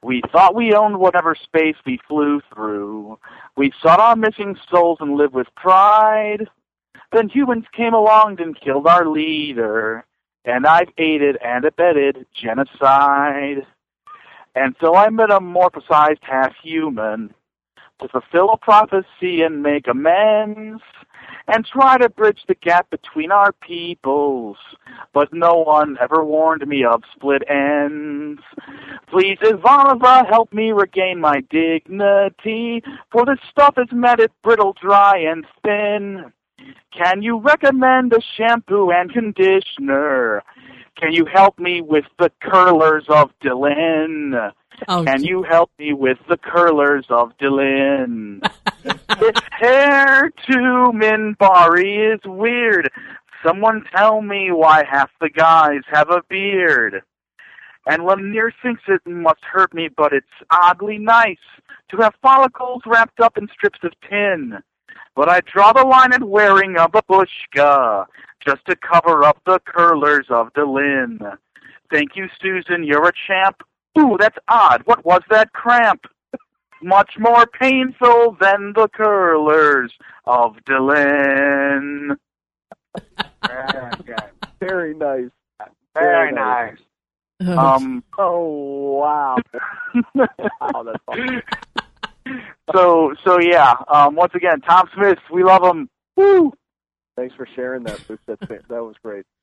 We thought we owned whatever space we flew through. We sought our missing souls and lived with pride. Then humans came along and killed our leader, and I've aided and abetted genocide. And so I metamorphosized half-human to fulfill a prophecy and make amends, and try to bridge the gap between our peoples, but no one ever warned me of split ends. Please, Ivanova, help me regain my dignity, for this stuff is matted, brittle, dry, and thin. Can you recommend a shampoo and conditioner? Can you help me with the curlers of Dylan? Can you help me with the curlers of Dylan? This hair to Minbari is weird. Someone tell me why half the guys have a beard. And Lemire thinks it must hurt me, but it's oddly nice to have follicles wrapped up in strips of tin. But I draw the line at wearing a babushka just to cover up the curlers of Dylan. Thank you, Susan, you're a champ. Ooh, that's odd. What was that cramp? Much more painful than the curlers of Dylan. Very nice. Very nice. Oh, wow. Wow, that's awesome. So yeah, once again, Tom Smith, we love him. Woo! Thanks for sharing that, Bruce. That was great.